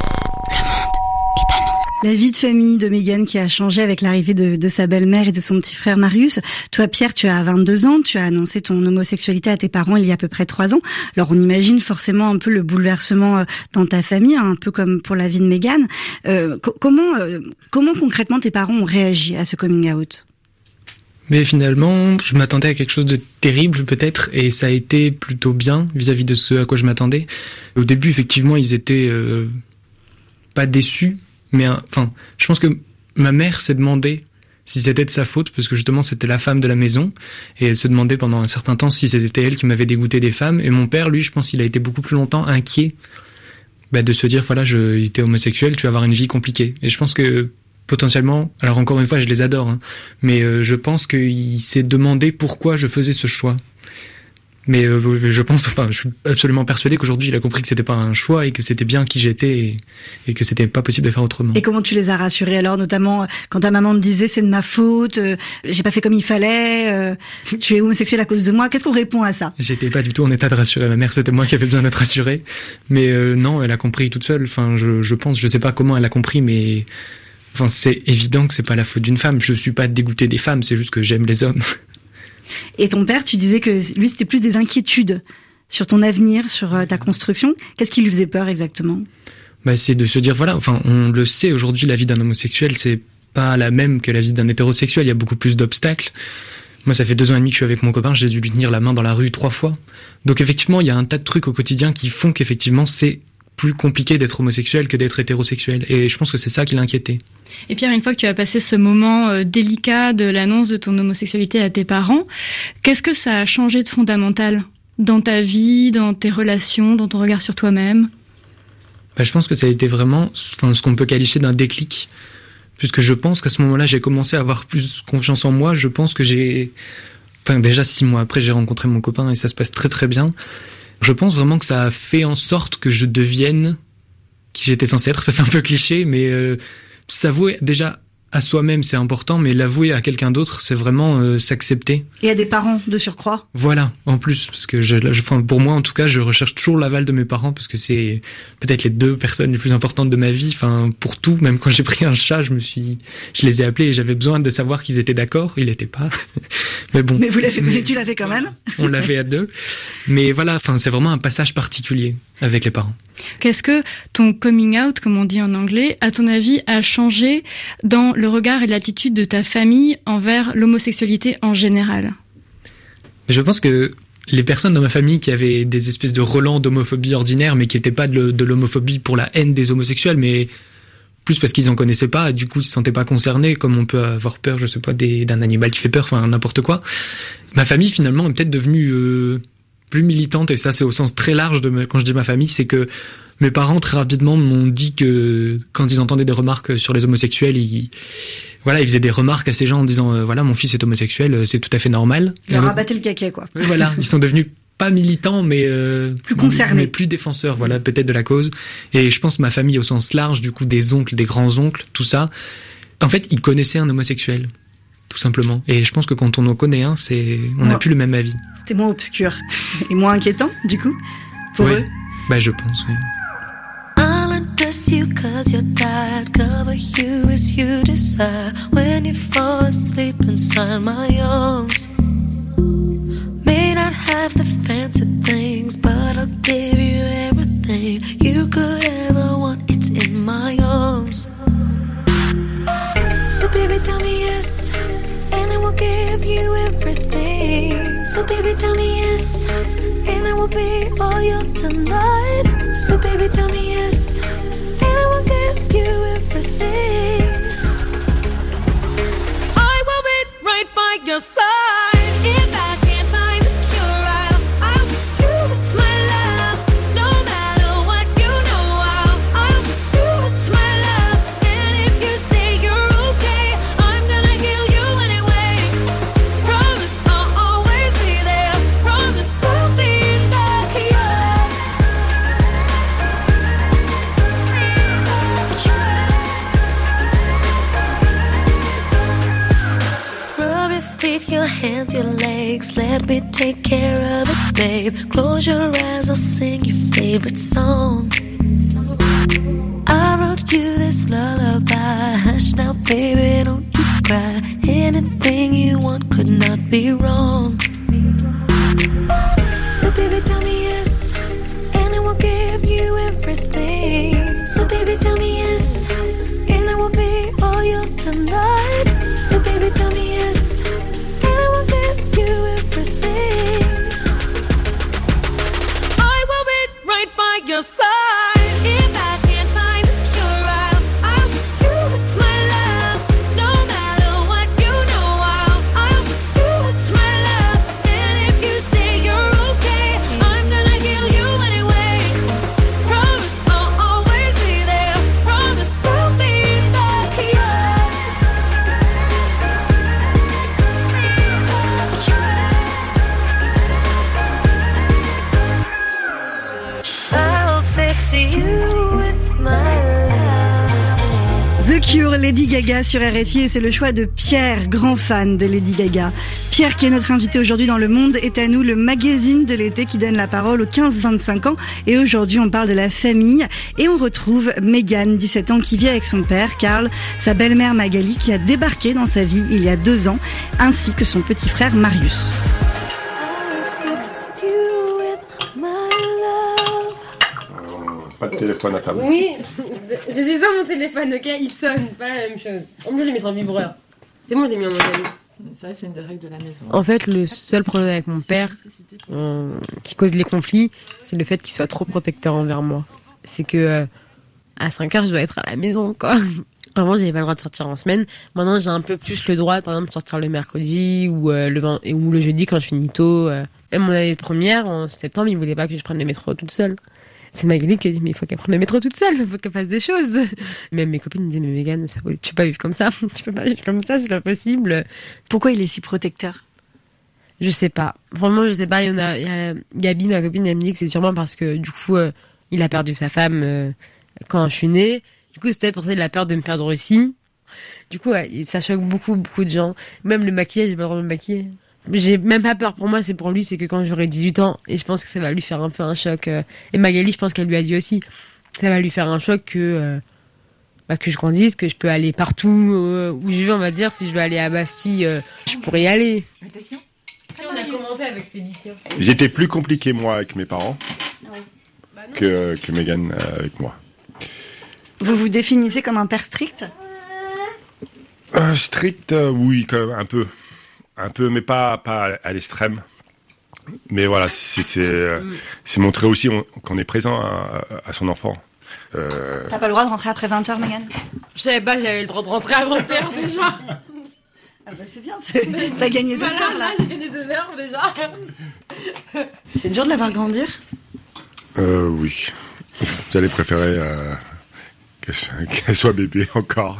La vie de famille de Mégane qui a changé avec l'arrivée de sa belle-mère et de son petit frère Marius. Toi, Pierre, tu as 22 ans, tu as annoncé ton homosexualité à tes parents il y a à peu près 3 ans. Alors, on imagine forcément un peu le bouleversement dans ta famille, un peu comme pour la vie de Mégane. Comment concrètement tes parents ont réagi à ce coming out ? Mais finalement, je m'attendais à quelque chose de terrible peut-être, et ça a été plutôt bien vis-à-vis de ce à quoi je m'attendais. Au début, effectivement, ils étaient pas déçus, mais je pense que ma mère s'est demandé si c'était de sa faute, parce que justement c'était la femme de la maison, et elle se demandait pendant un certain temps si c'était elle qui m'avait dégoûté des femmes. Et mon père, lui, je pense qu'il a été beaucoup plus longtemps inquiet de se dire, voilà, il était homosexuel, tu vas avoir une vie compliquée. Et je pense que potentiellement, alors encore une fois, je les adore, mais je pense qu'il s'est demandé pourquoi je faisais ce choix. Mais je suis absolument persuadé qu'aujourd'hui, il a compris que c'était pas un choix et que c'était bien qui j'étais et que c'était pas possible de faire autrement. Et comment tu les as rassurés alors, notamment quand ta maman te disait c'est de ma faute, j'ai pas fait comme il fallait, tu es homosexuel à cause de moi, qu'est-ce qu'on répond à ça ? J'étais pas du tout en état de rassurer ma mère, c'était moi qui avais besoin d'être rassuré. Mais non, elle a compris toute seule. Enfin, je sais pas comment elle a compris, mais c'est évident que c'est pas la faute d'une femme. Je suis pas dégoûté des femmes, c'est juste que j'aime les hommes. Et ton père, tu disais que lui, c'était plus des inquiétudes sur ton avenir, sur ta construction. Qu'est-ce qui lui faisait peur exactement ? C'est de se dire, voilà, on le sait aujourd'hui, la vie d'un homosexuel, c'est pas la même que la vie d'un hétérosexuel. Il y a beaucoup plus d'obstacles. Moi, ça fait 2 ans et demi que je suis avec mon copain, j'ai dû lui tenir la main dans la rue 3 fois. Donc effectivement, il y a un tas de trucs au quotidien qui font qu'effectivement, c'est plus compliqué d'être homosexuel que d'être hétérosexuel. Et je pense que c'est ça qui l'inquiétait. Et Pierre, une fois que tu as passé ce moment délicat de l'annonce de ton homosexualité à tes parents, qu'est-ce que ça a changé de fondamental dans ta vie, dans tes relations, dans ton regard sur toi-même ? Je pense que ça a été vraiment ce qu'on peut qualifier d'un déclic. Puisque je pense qu'à ce moment-là, j'ai commencé à avoir plus confiance en moi. Je pense que déjà 6 mois après, j'ai rencontré mon copain et ça se passe très très bien. Je pense vraiment que ça a fait en sorte que je devienne qui j'étais censé être. Ça fait un peu cliché, mais s'avouer déjà à soi-même, c'est important, mais l'avouer à quelqu'un d'autre, c'est vraiment s'accepter. Et à des parents de surcroît. Voilà, en plus, parce que pour moi, en tout cas, je recherche toujours l'aval de mes parents, parce que c'est peut-être les 2 personnes les plus importantes de ma vie. Pour tout, même quand j'ai pris un chat, je les ai appelés et j'avais besoin de savoir qu'ils étaient d'accord. Ils l'étaient pas. Mais bon. Mais tu l'as fait quand même. On l'a fait à 2. Mais voilà, c'est vraiment un passage particulier avec les parents. Qu'est-ce que ton coming out, comme on dit en anglais, à ton avis, a changé dans le regard et l'attitude de ta famille envers l'homosexualité en général ? Je pense que les personnes dans ma famille qui avaient des espèces de relents d'homophobie ordinaire, mais qui n'étaient pas de l'homophobie pour la haine des homosexuels, mais plus parce qu'ils en connaissaient pas, et du coup ils se sentaient pas concernés, comme on peut avoir peur, je sais pas, d'un animal qui fait peur, n'importe quoi. Ma famille finalement est peut-être devenue plus militante, et ça c'est au sens très large quand je dis ma famille, c'est que mes parents très rapidement m'ont dit que quand ils entendaient des remarques sur les homosexuels, ils faisaient des remarques à ces gens en disant voilà, mon fils est homosexuel, c'est tout à fait normal. Ils leur abattaient le caquet, quoi. Voilà, ils sont devenus pas militants, mais plus concernés, mais plus défenseurs, voilà, peut-être de la cause. Et je pense ma famille au sens large, du coup des oncles, des grands-oncles, tout ça. En fait, ils connaissaient un homosexuel, tout simplement. Et je pense que quand on en connaît un, on n'a plus le même avis. C'était moins obscur et moins inquiétant, du coup, pour eux. Je pense, oui. Just you cause you're tired, cover you as you decide. When you fall asleep inside my arms, may not have the fancy things, but I'll give you everything you could ever want. It's in my arms. So baby tell me yes, and I will give you everything. So baby tell me yes, and I will be all yours tonight. So baby tell me yes, and I will give you everything. I will be right by your side. If I can't find the cure, I'll fix you with my love. No matter what help me take care of it, babe. Close your eyes, I'll sing your favorite song. I wrote you this lullaby. Hush now, baby, don't you cry. Anything you want could not be wrong. So baby, tell me yes, and I will give you everything. So baby, tell me yes, and I will be all yours tonight. So baby, tell me yes, and I will give you everything. I will be right by your side. If I can't find the cure, I'll fix you with my love. No matter what, you know I'll fix you with my love. And if you say you're okay, I'm gonna heal you anyway. Promise I'll always be there. Promise I'll be the cure. I'll fix you with my love. The Cure, Lady Gaga sur RFI, et c'est le choix de Pierre, grand fan de Lady Gaga. Pierre, qui est notre invité aujourd'hui dans Le Monde est à nous, le magazine de l'été qui donne la parole aux 15-25 ans. Et aujourd'hui, on parle de la famille et on retrouve Mégane, 17 ans, qui vit avec son père, Karl, sa belle-mère Magali, qui a débarqué dans sa vie il y a 2 ans, ainsi que son petit frère Marius. I'll fix you with my love. Pas de téléphone à table. Oui, je suis sur mon téléphone, ok, il sonne, c'est pas la même chose. En plus, je vais mettre en vibreur. C'est bon, je l'ai mis en mode avis. C'est vrai que c'est une des règles de la maison. En fait, le seul problème avec mon père qui cause les conflits, c'est le fait qu'il soit trop protecteur envers moi. C'est que à 5h, je dois être à la maison, quoi. Avant, j'avais pas le droit de sortir en semaine. Maintenant, j'ai un peu plus le droit, par exemple, de sortir le mercredi ou le jeudi quand je finis tôt. Même mon année de première, en septembre, il voulait pas que je prenne le métro toute seule. C'est Magali qui a dit, mais il faut qu'elle prenne le métro toute seule, il faut qu'elle fasse des choses. Même mes copines me disaient, mais Mégane, tu peux pas vivre comme ça, tu peux pas vivre comme ça, c'est pas possible. Pourquoi il est si protecteur ? Je sais pas. Vraiment, je sais pas. Il y a Gabi, ma copine, elle me dit que c'est sûrement parce que, du coup, il a perdu sa femme quand je suis née. Du coup, c'est peut-être pour ça qu'il a peur de me perdre aussi. Du coup, ça choque beaucoup de gens. Même le maquillage, j'ai pas le droit de me maquiller. J'ai même pas peur pour moi, c'est pour lui, c'est que quand j'aurai 18 ans, et je pense que ça va lui faire un peu un choc. Et Magali, je pense qu'elle lui a dit aussi, ça va lui faire un choc que je grandisse, que je peux aller partout où je veux, on va dire. Si je veux aller à Bastille, je pourrais y aller. Attention. On a commencé avec Félicia. J'étais plus compliqué, moi, avec mes parents que Mégane avec moi. Vous vous définissez comme un père strict ? Strict, oui, quand même, un peu, mais pas à l'extrême. Mais voilà, c'est montrer aussi qu'on est présent à son enfant. T'as pas le droit de rentrer après 20h, Mégane ? Je savais pas que j'avais le droit de rentrer à 20h déjà. Ah bah c'est bien, t'as gagné 2 heures là. J'ai gagné 2 heures déjà. C'est dur de la voir grandir ? Oui. J'allais préférer qu'elle soit bébé encore.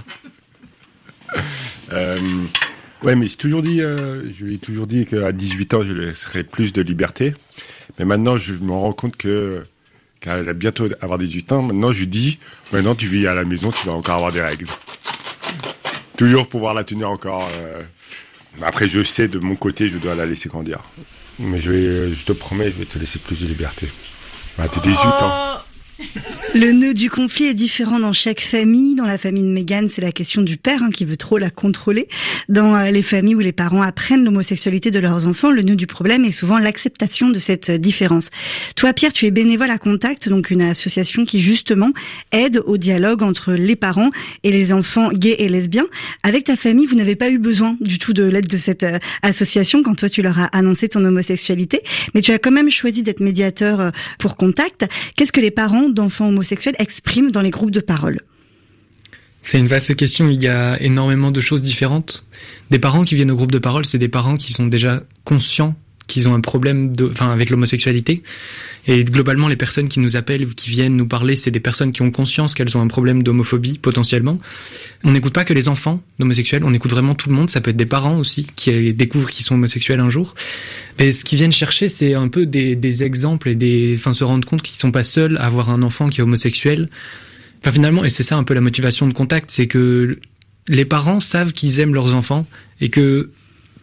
Ouais, mais je lui ai toujours dit qu'à 18 ans, je lui laisserais plus de liberté. Mais maintenant, je me rends compte qu'elle va bientôt avoir 18 ans. Maintenant, je lui dis, maintenant, tu vis à la maison, tu vas encore avoir des règles. Toujours pouvoir la tenir encore. Après, je sais, de mon côté, je dois la laisser grandir. Mais je te promets, je vais te laisser plus de liberté. T'as 18 ans. Le nœud du conflit est différent dans chaque famille. Dans la famille de Mégane, c'est la question du père qui veut trop la contrôler. Dans les familles où les parents apprennent l'homosexualité de leurs enfants, le nœud du problème est souvent l'acceptation de cette différence. Toi, Pierre, tu es bénévole à Contact, donc une association qui justement aide au dialogue entre les parents et les enfants gays et lesbiens. Avec ta famille, vous n'avez pas eu besoin du tout de l'aide de cette association quand toi tu leur as annoncé ton homosexualité, mais tu as quand même choisi d'être médiateur pour Contact. Qu'est-ce que les parents d'enfants homosexuels expriment dans les groupes de parole ? C'est une vaste question, il y a énormément de choses différentes. Des parents qui viennent au groupe de parole, c'est des parents qui sont déjà conscients qu'ils ont un problème avec l'homosexualité. Et globalement, les personnes qui nous appellent ou qui viennent nous parler, c'est des personnes qui ont conscience qu'elles ont un problème d'homophobie, potentiellement. On n'écoute pas que les enfants d'homosexuels, on écoute vraiment tout le monde. Ça peut être des parents aussi qui découvrent qu'ils sont homosexuels un jour. Mais ce qu'ils viennent chercher, c'est un peu des exemples et se rendre compte qu'ils sont pas seuls à avoir un enfant qui est homosexuel. Enfin, finalement, et c'est ça un peu la motivation de Contact, c'est que les parents savent qu'ils aiment leurs enfants et que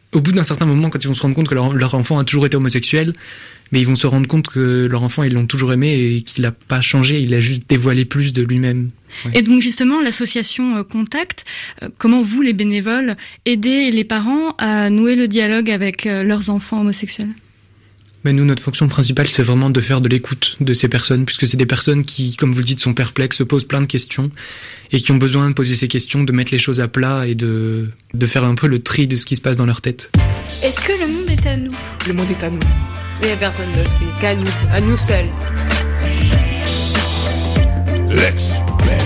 au bout d'un certain moment, quand ils vont se rendre compte que leur enfant a toujours été homosexuel, mais ils vont se rendre compte que leur enfant, ils l'ont toujours aimé et qu'il n'a pas changé, il a juste dévoilé plus de lui-même. Ouais. Et donc justement, l'association Contact, comment vous, les bénévoles, aidez les parents à nouer le dialogue avec leurs enfants homosexuels ? Mais nous, notre fonction principale, c'est vraiment de faire de l'écoute de ces personnes, puisque c'est des personnes qui, comme vous le dites, sont perplexes, se posent plein de questions, et qui ont besoin de poser ces questions, de mettre les choses à plat et de faire un peu le tri de ce qui se passe dans leur tête. Est-ce que le monde est à nous ? Le monde est à nous. Il n'y a personne d'autre, qu'à nous, à nous seuls. L'expert.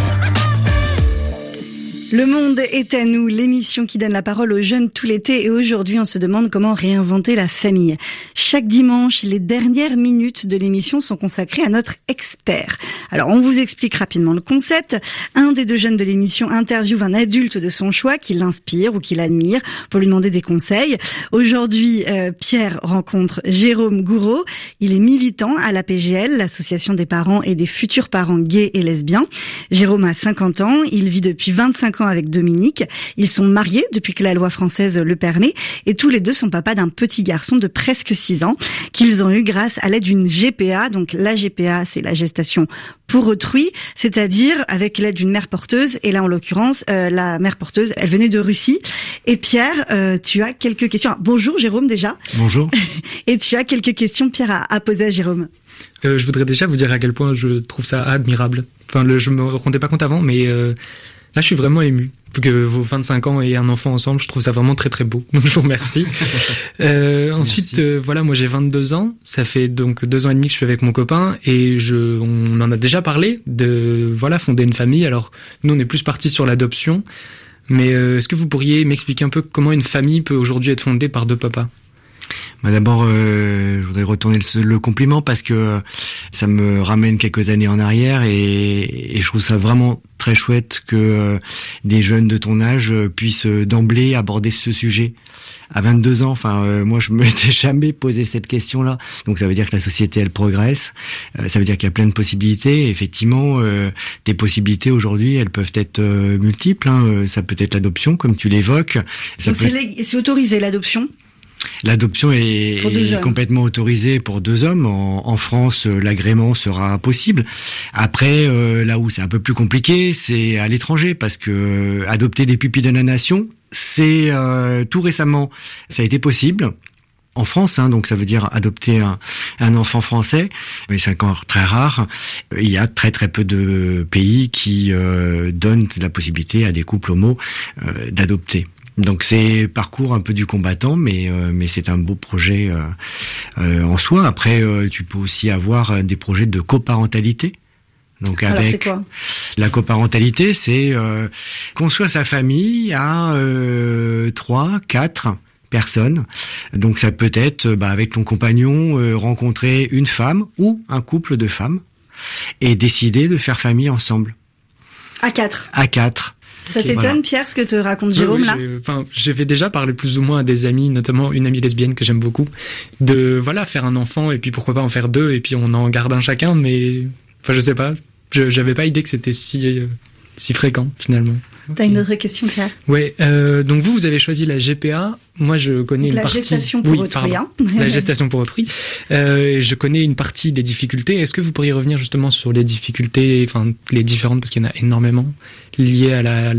Le monde est à nous, l'émission qui donne la parole aux jeunes tout l'été, et aujourd'hui on se demande comment réinventer la famille. Chaque dimanche, les dernières minutes de l'émission sont consacrées à notre expert. Alors on vous explique rapidement le concept. Un des deux jeunes de l'émission interviewe un adulte de son choix qui l'inspire ou qui l'admire pour lui demander des conseils. Aujourd'hui, Pierre rencontre Jérôme Gouraud. Il est militant à l'APGL, l'association des parents et des futurs parents gays et lesbiens. Jérôme a 50 ans, il vit depuis 25 ans avec Dominique. Ils sont mariés depuis que la loi française le permet et tous les deux sont papas d'un petit garçon de presque 6 ans qu'ils ont eu grâce à l'aide d'une GPA. Donc la GPA, c'est la gestation pour autrui, c'est-à-dire avec l'aide d'une mère porteuse. Et là, en l'occurrence, la mère porteuse, elle venait de Russie. Et Pierre, tu as quelques questions. Bonjour Jérôme déjà. Bonjour. Et tu as quelques questions, Pierre, à poser à Jérôme. Je voudrais déjà vous dire à quel point je trouve ça admirable. Enfin, je me rendais pas compte avant, mais là, je suis vraiment ému. Que vos 25 ans et un enfant ensemble, je trouve ça vraiment très très beau. Donc, je vous remercie. Ensuite, voilà, moi j'ai 22 ans. Ça fait donc 2 ans et demi que je suis avec mon copain et on en a déjà parlé de fonder une famille. Alors, nous, on est plus partis sur l'adoption. Mais est-ce que vous pourriez m'expliquer un peu comment une famille peut aujourd'hui être fondée par 2 papas ? D'abord, je voudrais retourner le compliment parce que ça me ramène quelques années en arrière et je trouve ça vraiment très chouette que des jeunes de ton âge puissent d'emblée aborder ce sujet. À 22 ans, moi je me m'étais jamais posé cette question-là. Donc ça veut dire que la société elle progresse, ça veut dire qu'il y a plein de possibilités. Et effectivement, tes possibilités aujourd'hui, elles peuvent être multiples. Ça peut être l'adoption, comme tu l'évoques. Donc c'est autorisé l'adoption ? L'adoption est complètement autorisée pour 2 hommes. En France, l'agrément sera possible. Après, là où c'est un peu plus compliqué, c'est à l'étranger, parce que adopter des pupilles de la nation, c'est tout récemment, ça a été possible. En France, donc ça veut dire adopter un enfant français, mais c'est encore très rare. Il y a très très peu de pays qui donnent la possibilité à des couples homo d'adopter. Donc c'est parcours un peu du combattant, mais c'est un beau projet en soi. Après, tu peux aussi avoir des projets de coparentalité. Donc alors c'est quoi ? La coparentalité, c'est construire sa famille à 3, 4 personnes. Donc ça peut être avec ton compagnon rencontrer une femme ou un couple de femmes et décider de faire famille ensemble. À 4. À 4. Ça t'étonne, Pierre, ce que te raconte Jérôme, là ? Je vais déjà parler plus ou moins à des amis, notamment une amie lesbienne que j'aime beaucoup, de faire un enfant et puis pourquoi pas en faire 2 et puis on en garde un chacun, mais je sais pas, j'avais pas idée que c'était si fréquent finalement. T'as une autre question, Pierre ? Ouais, donc vous avez choisi la GPA. Moi, je connais une partie. La gestation pour autrui. La gestation pour autrui. Je connais une partie des difficultés. Est-ce que vous pourriez revenir justement sur les difficultés, les différentes, parce qu'il y en a énormément, liées à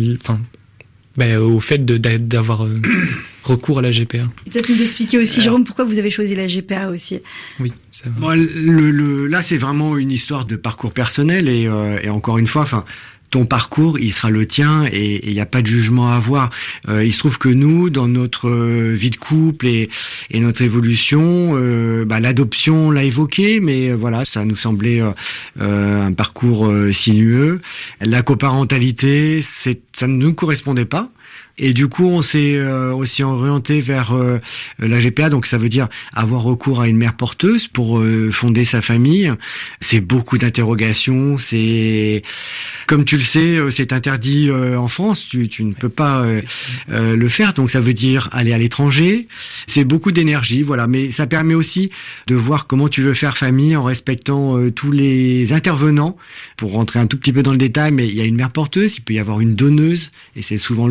au fait d'avoir recours à la GPA. Et peut-être nous expliquer aussi, Jérôme, pourquoi vous avez choisi la GPA aussi. Oui, c'est vrai. Bon, là, c'est vraiment une histoire de parcours personnel et encore une fois, ton parcours, il sera le tien et il n'y a pas de jugement à avoir. Il se trouve que nous, dans notre vie de couple et notre évolution, l'adoption, on l'a évoqué, mais ça nous semblait un parcours sinueux. La coparentalité, ça ne nous correspondait pas. Et du coup, on s'est aussi orienté vers la GPA, donc ça veut dire avoir recours à une mère porteuse pour fonder sa famille. C'est beaucoup d'interrogations, comme tu le sais, c'est interdit en France, tu ne peux pas le faire, donc ça veut dire aller à l'étranger. C'est beaucoup d'énergie, mais ça permet aussi de voir comment tu veux faire famille en respectant tous les intervenants. Pour rentrer un tout petit peu dans le détail, mais il y a une mère porteuse, il peut y avoir une donneuse, et c'est souvent le cas.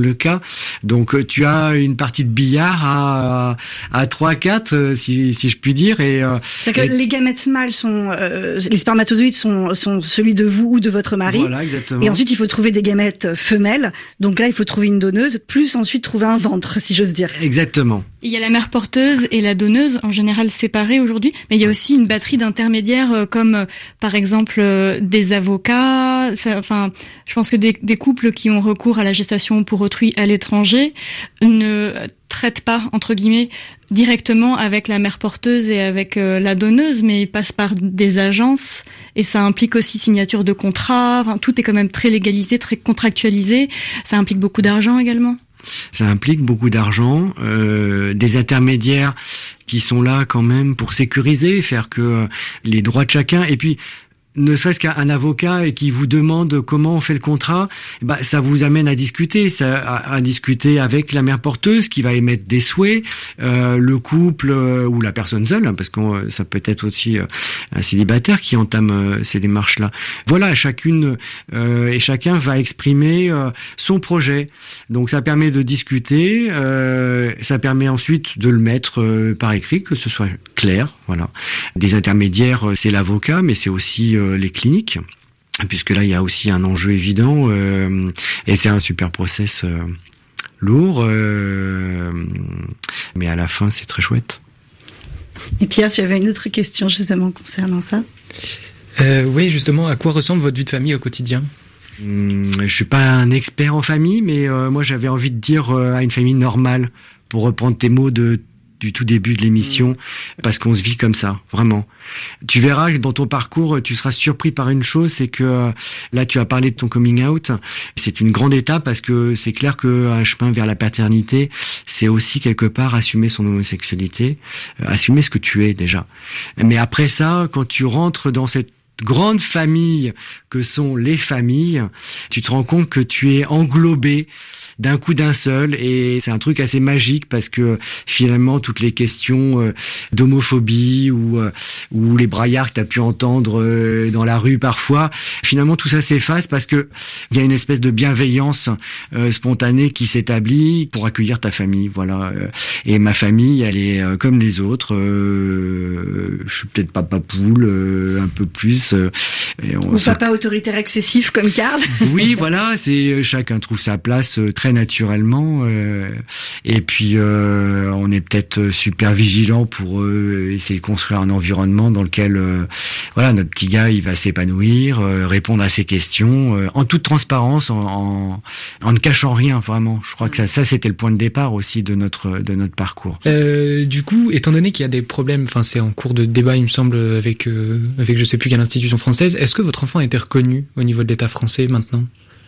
Donc tu as une partie de billard à 3-4 si je puis dire c'est-à-dire que les gamètes mâles sont les spermatozoïdes sont celui de vous ou de votre mari. Voilà, exactement. Et ensuite il faut trouver des gamètes femelles. Donc là il faut trouver une donneuse plus ensuite trouver un ventre, si j'ose dire. Exactement. Il y a la mère porteuse et la donneuse, en général séparées aujourd'hui, mais il y a aussi une batterie d'intermédiaires comme par exemple des avocats. Je pense que des couples qui ont recours à la gestation pour autrui à l'étranger ne traitent pas, entre guillemets, directement avec la mère porteuse et avec la donneuse, mais ils passent par des agences et ça implique aussi signature de contrats. Enfin, tout est quand même très légalisé, très contractualisé. Ça implique beaucoup d'argent également. Ça implique beaucoup d'argent, des intermédiaires qui sont là quand même pour sécuriser, faire que les droits de chacun, et puis ne serait-ce qu'un avocat et qui vous demande comment on fait le contrat, ça vous amène à discuter, à discuter avec la mère porteuse qui va émettre des souhaits, le couple ou la personne seule, parce que ça peut être aussi un célibataire qui entame ces démarches-là. Voilà, chacune et chacun va exprimer son projet. Donc ça permet de discuter, ça permet ensuite de le mettre par écrit, que ce soit clair. Voilà. Des intermédiaires, c'est l'avocat, mais c'est aussi les cliniques, puisque là il y a aussi un enjeu évident et c'est un super process lourd, mais à la fin c'est très chouette. Et Pierre, tu avais une autre question justement concernant ça. Oui, justement, à quoi ressemble votre vie de famille au quotidien ? Je suis pas un expert en famille, mais moi j'avais envie de dire à une famille normale, pour reprendre tes mots du tout début de l'émission, parce qu'on se vit comme ça, vraiment. Tu verras que dans ton parcours, tu seras surpris par une chose, c'est que là, tu as parlé de ton coming out. C'est une grande étape parce que c'est clair qu'un chemin vers la paternité, c'est aussi quelque part assumer son homosexualité, assumer ce que tu es déjà. Mais après ça, quand tu rentres dans cette grande famille que sont les familles, tu te rends compte que tu es englobé d'un coup d'un seul, et c'est un truc assez magique parce que finalement toutes les questions d'homophobie ou les braillards que tu as pu entendre dans la rue parfois, finalement tout ça s'efface parce que il y a une espèce de bienveillance spontanée qui s'établit pour accueillir ta famille. Voilà. Et ma famille, elle est comme les autres. Je suis peut-être papa poule, un peu plus. Ou papa autoritaire excessif comme Karl. Oui, voilà, c'est chacun trouve sa place très naturellement, et puis on est peut-être super vigilant pour essayer de construire un environnement dans lequel voilà, notre petit gars il va s'épanouir, répondre à ses questions en toute transparence, en ne cachant rien, vraiment. Je crois que ça c'était le point de départ aussi de notre parcours. Du coup, étant donné qu'il y a des problèmes, enfin c'est en cours de débat il me semble avec je sais plus quelle institution française, est-ce que votre enfant a été reconnu au niveau de l'État français maintenant ?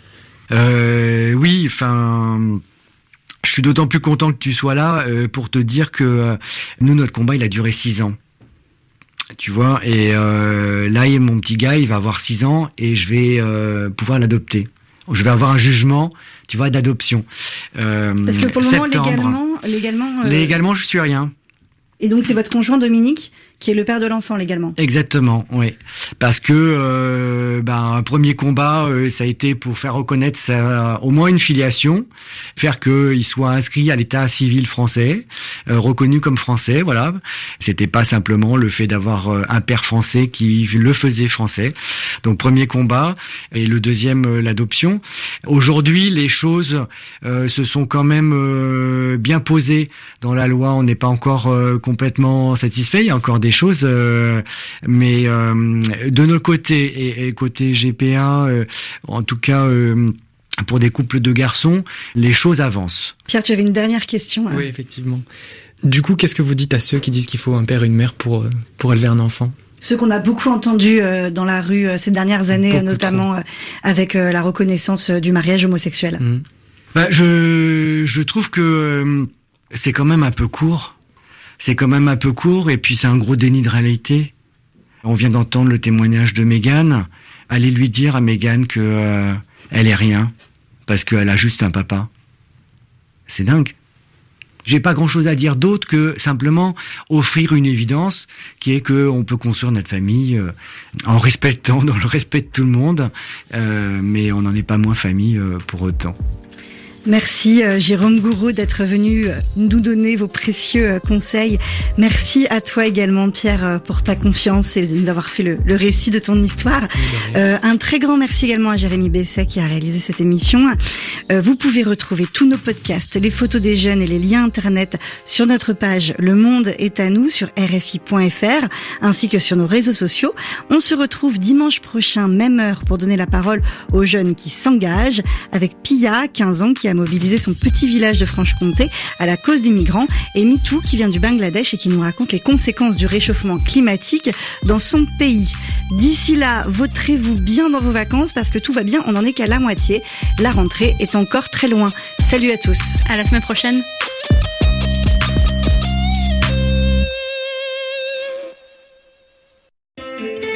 Oui, enfin, je suis d'autant plus content que tu sois là pour te dire que nous, notre combat, il a duré 6 ans. Tu vois, et là, mon petit gars, il va avoir 6 ans et je vais pouvoir l'adopter. Je vais avoir un jugement, tu vois, d'adoption. Parce que pour le moment, légalement, je suis rien. Et donc, c'est votre conjoint Dominique qui est le père de l'enfant légalement. Exactement, oui. Parce que un premier combat, ça a été pour faire reconnaître au moins une filiation, faire qu'il soit inscrit à l'état civil français, reconnu comme français, voilà. C'était pas simplement le fait d'avoir un père français qui le faisait français. Donc premier combat, et le deuxième, l'adoption. Aujourd'hui, les choses se sont quand même bien posées dans la loi. On n'est pas encore complètement satisfait. Il y a encore des choses, mais de notre côté et côté GPA, en tout cas pour des couples de garçons, les choses avancent. Pierre, tu avais une dernière question. Oui, effectivement. Du coup, qu'est-ce que vous dites à ceux qui disent qu'il faut un père et une mère pour élever un enfant ? Ceux qu'on a beaucoup entendus dans la rue ces dernières années, notamment avec la reconnaissance du mariage homosexuel. Je trouve que c'est quand même un peu court. C'est quand même un peu court, et puis c'est un gros déni de réalité. On vient d'entendre le témoignage de Mégane. Allez lui dire à Mégane que elle est rien, parce qu'elle a juste un papa. C'est dingue. J'ai pas grand-chose à dire d'autre que simplement offrir une évidence qui est que on peut construire notre famille en respectant, dans le respect de tout le monde, mais on n'en est pas moins famille pour autant. Merci Jérôme Gouraud d'être venu nous donner vos précieux conseils. Merci à toi également Pierre pour ta confiance et d'avoir fait le récit de ton histoire. Un très grand merci également à Jérémy Besset qui a réalisé cette émission. Vous pouvez retrouver tous nos podcasts, les photos des jeunes et les liens internet sur notre page Le Monde est à nous sur RFI.fr ainsi que sur nos réseaux sociaux. On se retrouve dimanche prochain, même heure, pour donner la parole aux jeunes qui s'engagent avec Pia, 15 ans, qui a mobilisé son petit village de Franche-Comté à la cause des migrants, et Mitou qui vient du Bangladesh et qui nous raconte les conséquences du réchauffement climatique dans son pays. D'ici là, vautrez-vous bien dans vos vacances parce que tout va bien, on n'en est qu'à la moitié. La rentrée est encore très loin. Salut à tous. À la semaine prochaine.